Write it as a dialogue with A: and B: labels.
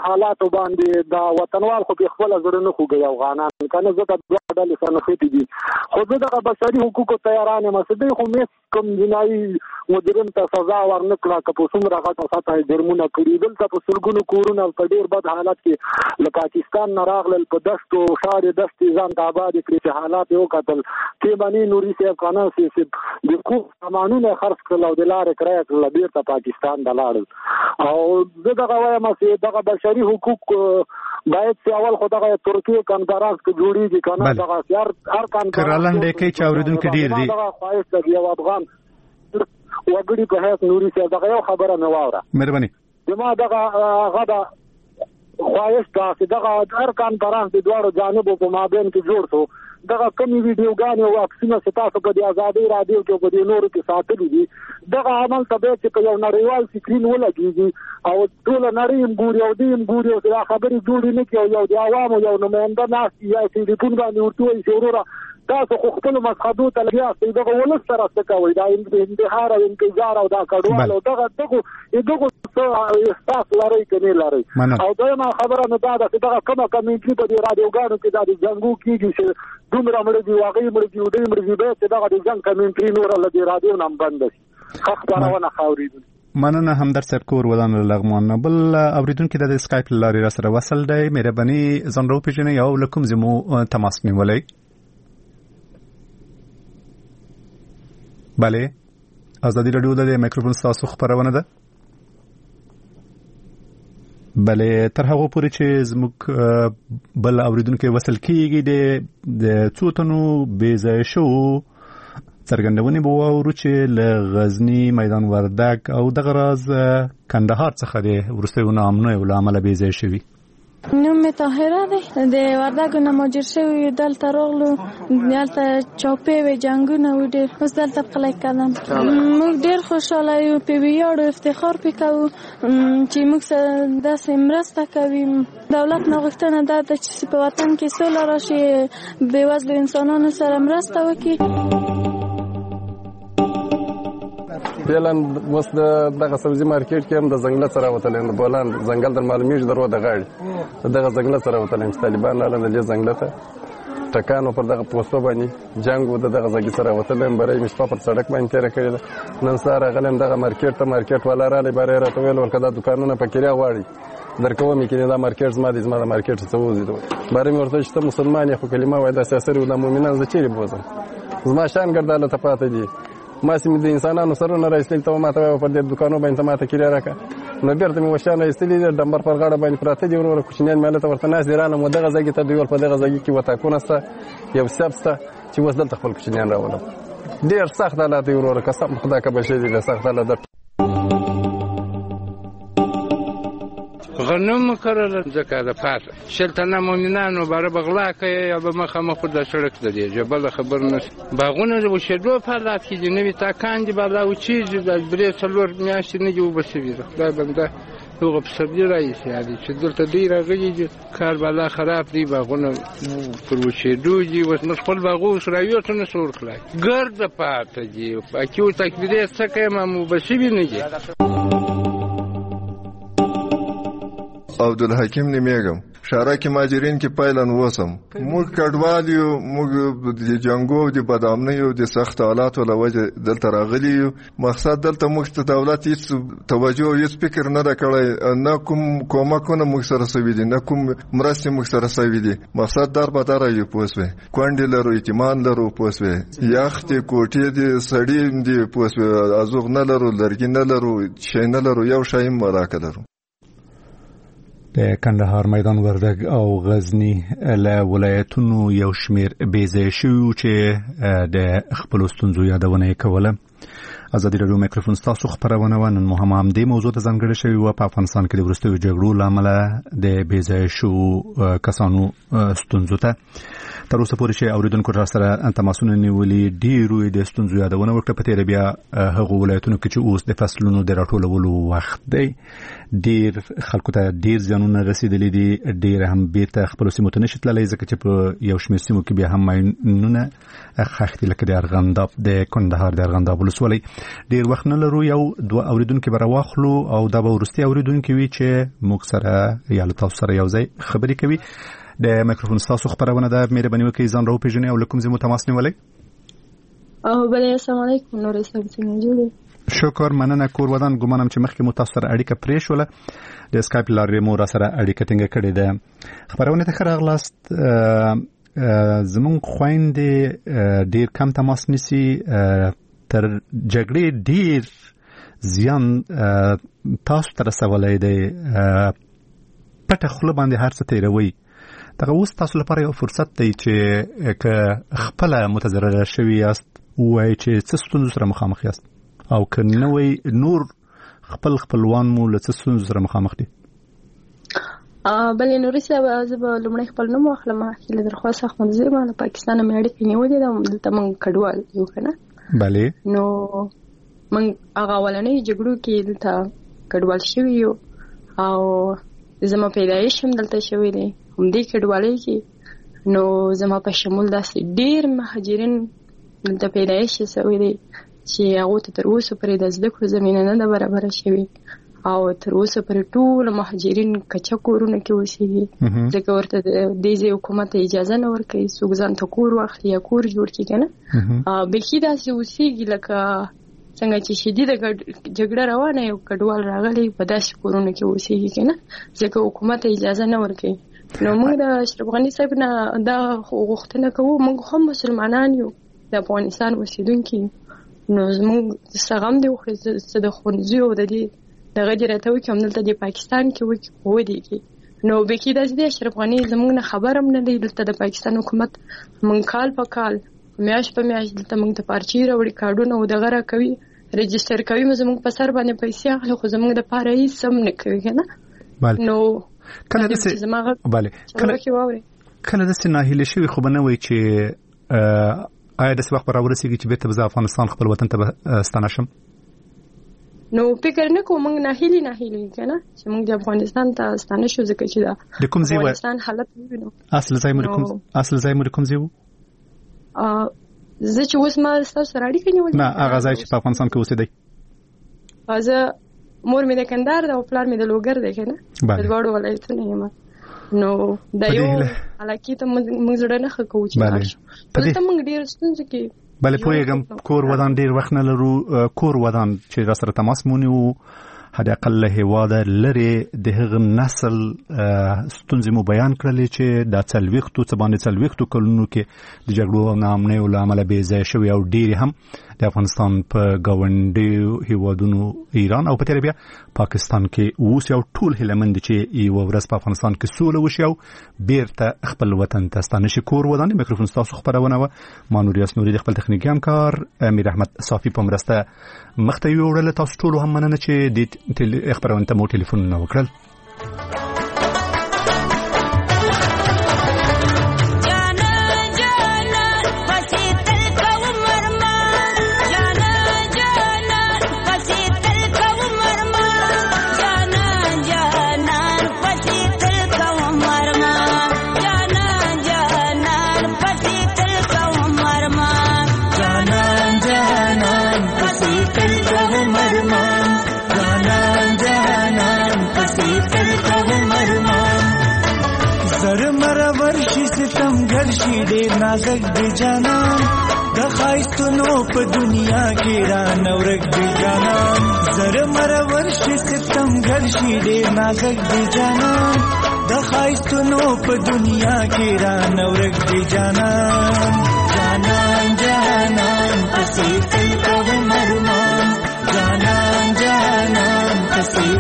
A: حالاتو باندې دا وطنوال خو په خپل زړه نه خوږي افغانان کنه زه د دوه ډلې سره خېټې دي خو زه د بشري حقوقو تیارانه مسدې خو مې کوم جنایي مجرم ته سزا ورنکړه که په څومره غټه سطحه جرمونه کړي دلته په سلګونو کورونه په ډېر بد حالت کې له پاکستان نه راغلل په دشتو ښارې دښتې ځان ته آباد کړي چې حالات یې وکتل کې باندې نوري صاحب قانون سي د کوم سامانونه خرڅ کړل او د لارې کرایه کړل بیرته پاکستان ته لاړل او زه دغه وایم چې دغه بشري حقوق باید چې اول خو دغه ترکیه کنفرانس کې جوړیږي کنه دغه هر کنفرانس
B: کرالاند کې چې اوریدونکو ډیر دي
A: دغه خواهش د یو افغان وګړي په هیڅ نوري څه دغه یو خبره نه واوره
B: مهرباني
A: زما دغه غدا خواهش دا چې دغه هر کنفرانس د دوه جانبو په مابین کې جوړ شو دغه کمی ویډیوګانې او عکسونه چې تاسو په دې ازادي رادیو کې په دې نورو کې ساتلي دي دغه عمل ته به چې په یو نړیوال سکرین ولګيږي او ټول نړۍ هم ګوري او دې هم ګوري او دا خبرې جوړې نه کوي یو د عوامو یو نماینده ناس یا ټلیفون باندې ورته وایي چې وروره تاسو خو خپل مسخدو ته لګیا دغه ولس سره څه کوي دا انتحار او انتظار او دا کډوال او دغه احساس لري کني لري او دا خبره نه دا چې دغه کومه کمیټي په دې رادیوګانو کې دا د جنگو کېږي چې دومره مړ دي واقعي مړ دي ودې مړ دي به چې دغه د جنگ کمیټي نور له دې رادیو نام بند شي خبرونه خاورې
B: مننه همدرد صاحب کور ودان لغمان بل اوریدونکو د اسکایپ لارې سره وصل دی مهرباني ځان رو پیژنئ او لکم زمو تماس نیولای بله ازادي رادیو د میکروفون تاسو خبرونه ده بله تر هغه پورې چې زموږ بل اوریدونکو وصل کیږي د څوتنو بیزای شو څرګندونې به وورو چې له غزنی میدان وردګ او د غراز کندهار څخه د ورستیونه امنو او عمل بیزای شوی
C: نوم می طاهره ده د وردګ نه ماجر شوی دلته راغلو دلته چاپې و جنگونه و ډېر اوس دلته خلک کړم موږ ډېر خوشاله یو په ویاړ او افتخار وکړو چې موږ سره داسې مرسته کوي دولت نه غوښتنه ده چې په وطن کې سوله راشي بې وزلو انسانانو سره مرسته وکړي
D: فعلا اوس دغه سبزي مارکیټ کې هم د ځنګل سره وتلې د بولان ځنګل د معلومیږي درو د غاړي دغه ځنګل سره وتلې چې طالبان لاله د ځنګل ته ټکانو پر دغه پوسټو باندې جنگ و دغه ځګي سره وتلې برای مشپا پر سړک باندې تیر کړی نن ساره غلم دغه مارکیټ ولا را لباره راته ویل ورکدا دکانونه پکې غواړي درکو مې کې دا مارکیټ زما د مارکیټ څه وځي برای مې ورته چې مسلمان یې خو کلمه وای د سیاسي او د مؤمنانو د چیرې بوزم زما شان ګرځاله ته پاتې دي ما سیمه د انسانانو سره نه راځي ته ما ته پر دې دکانو باندې ما ته کړی راکا نو بیرته مې وشانه استلی د ډمبر پر غاړه باندې پراته دي ورور کوچنیان ماله ته ورته ناس دیرانه مو دغه ځای ته دیول په دغه ځای کې وتا کو نسته یو سبسته چې وسدل خپل کوچنیان راولم ډیر سخت حالات ورور قسم خدا کا بشي دي سخت حالات
E: غنم کرل ځکه د پات شلتنه مؤمنانو بار بغلا کوي یا به مخامخ د سړک د جبل خبر نه باغونه د وشدو په حالات کې د نوې تاکان دی بالا او چې د برې څلور میاشتې نه جو بسوي دا بنده هغه په سبزی راځي یعنی چې دلته ډیر غږی کار بالا خراب دی باغونه پر وشدو دي وس خپل باغو سره یو څه نه سور کړای ګرد پات دی اکیو تکلیف څه کوي ما مو بسوي نه دي
F: عبدالحکیم نمیگم شارک ماجرین کې پایلن وسم موږ کډوالیو موږ د جنگو د بدامنۍ او د سخت حالاتو له وجه دلته راغلی یو مقصد دلته موږ ته دولت هیڅ توجه هیڅ فکر نه کړی نه کوم کومکونه موږ سره سوي دي نه کوم مرستې موږ سره سوي دي مقصد در په دره یو پوسوي کونډې لرو اعتماد لرو پوسوي یاختې کوټې دي سړی دي پوسوي ازوغ نه لرو لرګي نه لرو شي نه لرو یو شی مراکه لرو
B: د کندهار میدان وردګ او غزنی له ولایتونو یو شمیر بیځای شو چې د خپل ستونزو یادونه کوله ازادي رادیو میکروفون تاسو خبرونه ونن مهم دې موضوع ته ځانګړی شوی و په افغانستان کې د ورستیو جګړو لامل د بیځای شو کسانو ستونزو ته تر اوسه پورې چې اوریدونکو را سره تماسونه نیولې ډیرو د ستونزو یادونه وکړه په تیر بیا هغه ولایتونو کې چې اوس د فصلونو د راټولولو وخت دی ډیر خلکو ته ډیر ځانونه رسیدلې دي ډیر هم بیرته خپل سیمو ته نشي تللی ځکه چې په یو شمېر سیمو کې بیا هم ماینونه خښتې لکه د ارغنداب د کندهار د ارغنداب ولسوالۍ ډیر وخت نه لرو یو دوه اوریدونکو به راواخلو او دا به وروستي اوریدونکو وي چې موږ سره یا له تاسو سره یو ځای خبرې کوي د میکروفون تاسو خبرونه ده مهرباني وکړئ ځان راوپېژنئ او له کوم ځای مو تماس نیولی
C: بله السلام علیکم نورې صاحب څنګه جوړې
B: شکر مننه کور ودان ګمانم چې مخکې مو تاسو سره اړیکه پرې شوله د اسکایپ لارې مو را سره اړیکه ټینګه کړې ده خبرونه ته ښه راغلاست زموږ خویندې ډېر کم تماس نیسي تر جګړې ډېر زیان تاسو ته رسولی دی پټه خوله باندې هر څه تېروئ دغه اوس تاسو لپاره یو فرصت دی چې که خپله متضرره شوي یاست ووایئ چې څه ستونزو سره مخامخ یاست او که نه وی نور خپلوان مو له څه ستونزو سره مخامخ دي
C: بلې نورې صاحب زه به لومړی خپل نوم واخلم هیله درخواست احمدزی ما له پاکستانه مې اړیکې نیولې ده دلته موږ کډوال یو که نه
B: بلې
C: نو موږ هغه اولنۍ جګړو کې دلته کډوال شوي یو او زما پیدایش هم دلته شوی دی همدې کډوالۍ کې نو زما په شمول داسې ډېر مهاجرین دلته پیدایش شوی دی چې هغو ته تر اوسه پورې د زده کړو زمینه نه ده برابره شوې او تر اوسه پورې ټول مهاجرین کچه کورونه کې اوسېږي ځکه ورته د دې ځای حکومت اجازه نه ورکوي څوک ځان ته کور واخلي یا کور جوړ کړي که نه بیخي داسې اوسېږي لکه څنګه چې شدیده جګړه روانه یو کډوال راغلی په داسې کورونو کې اوسېږي که نه ځکه حکومت اجازه نه ورکوي نو موږ د اشرف غني صاحب نه دا غوښتنه کوو موږ هم مسلمانان یو د افغانستان اوسېدونکي نو زموږ څه غم دی وخوري څه د ښوونځیو او د دې دغه دې راته وکړي همدلته د پاکستان کې وکړي ودېږي نو بیخي داسې دی اشرف غني زموږ نه خبر هم نه دی دلته د پاکستان حکومت موږ کال په کال میاشت په میاشت دلته موږ ته پارچې راوړي کارډونه او دغه راکوي رجسټر کوي زموږ په سر باندې پیسې اخلي خو زموږ دپاره هېڅ هم نه کوي که نه نو
B: کله داسې ناهیلې شوي خو به نه وایي چې آیا داسې وخت به راورسېږي چې بېرته به زه افغانستان خپل وطن ته به ستانه شم
C: نو فکر نه کوو موږ ناهیلې که نه چې موږ د افغانستان ته ستانه شو ځکه چې د افغانستان حالت ووینو
B: اصل ځای مو د کوم ځای و
C: زه چې اوس ما ستاسو سره اړیکه نیولې
B: نه هغه ځای چې په افغانستان کې اوسېدی
C: زه مور مې د کندهار ده او پلار مې د لوګر دی که نه د دواړو ولایتونه یم نو د یو علاقې ته موږ زړه نه ښه کوو چې لاړ شو دلته موږ ډېر ستونزو کې
B: بلې پوهېږم کور ودان ډېر وخت نه لرو کور ودان چې را سره تماس مو نیو حد اقل له هېواده لرې د هغه نسل ستونزې مو بیان کړلې چې دا 40 کلونو کې د جګړو او ناامنیو له امله بې ځایه شوي او ډېرې هم د افغانستان په ګاونډیو هېوادونو ایران او په تېره بیا پاکستان کې اوس یو ټول هیله مند چې یوه ورځ په افغانستان کې سوله وشي او بیرته خپل وطن ته ستانه شي کور ودان میکروفون ستاسو خپرونه وه ما نوریاس نوري د خپل تخنیکي همکار امیر احمد صافي په مرسته مخته یې وړله تاسو ټولو هم مننه چې دې خپرونه ته مو ټلیفونونه وکړل
G: نازک دی جانان د خایستونو په دنیا کې را نورک دی جانان زر مرور شي ستم ګل شي ډېر نازک دی جانان د خایستونو په دنیا کې را نورک دی جانان جانان جانان پسې تل کوم ارمان جانان جانان پسې